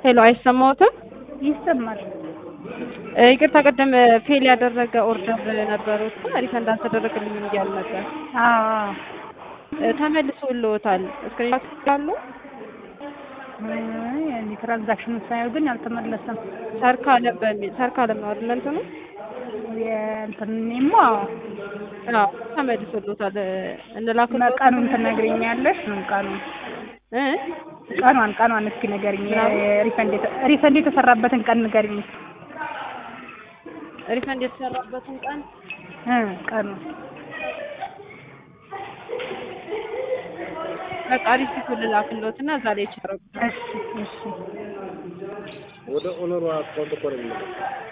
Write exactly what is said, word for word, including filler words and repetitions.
ሄሎ አይሰማዎትም? ይሰማል። ይቅርታ ቀደም ፌል ያደረገ ኦርደር ነበሩት ሪፈንድ አልተደረገልኝም እያሉ ነበር። አዎ ተመልሶልዎታል። ስክሪንሾት ካሉ ያኔ ትራንዛክሽኑ ሳይሆን ግን አልተመለሰም። ሰርካለም በሚል ሰርካለም ነው አይደል እንትኑ የእንትኔማ አዎ ተመልሶልዎታል። እንላክልዎት ቀኑን ትነግሪኛለሽ? ምን ቀኑን እ ቀኗን ቀኗን እስኪ ንገሪኝ። ሪፈንድ ሪፈንድ የተሰራበትን ቀን ንገሪኝ። ሪፈንድ የተሰራበትን ቀን እ ቀኑ በቃ ሪሲት ልላክልዎትና እዛ ላይ ይችላል። እሺ እሺ ወደ ኦነሩ አካውንት እኮ ነው የሚለው